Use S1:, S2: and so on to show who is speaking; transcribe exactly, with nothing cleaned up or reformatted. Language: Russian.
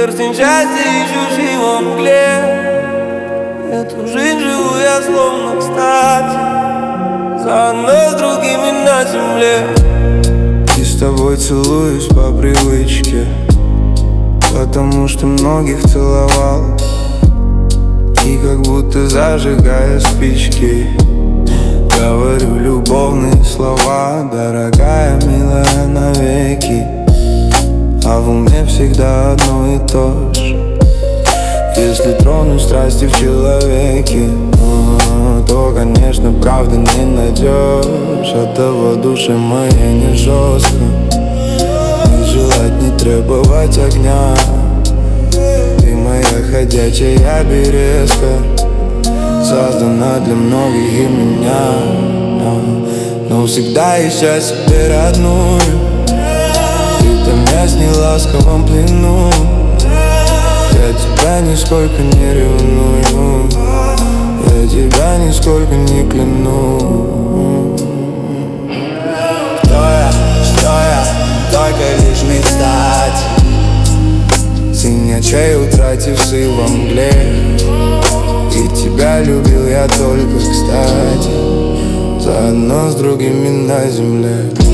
S1: перстень счастья ищущий во мгле. Эту жизнь живу я словно кстати, заодно с другими на земле. И с тобой целуюсь по привычке, потому что многих целовал. И как будто зажигая спички, говорю любовные слова: дорогая, милая, навеки. А в уме всегда одно и то же: если трону страсти в человеке, то, конечно, правда не найдешь. Оттого душе моей не жестко, не желать, не требовать огня. Ты моя ходячая березка, создана для многих и меня. Но всегда ища себе родную, ты томясь в неласковом плену. Я тебя нисколько не ревную, я тебя нисколько не кляну. Кто я, что я, только лишь мечтать, синячей утратив сы во мгле. И тебя любил я только кстати, заодно с другими на земле.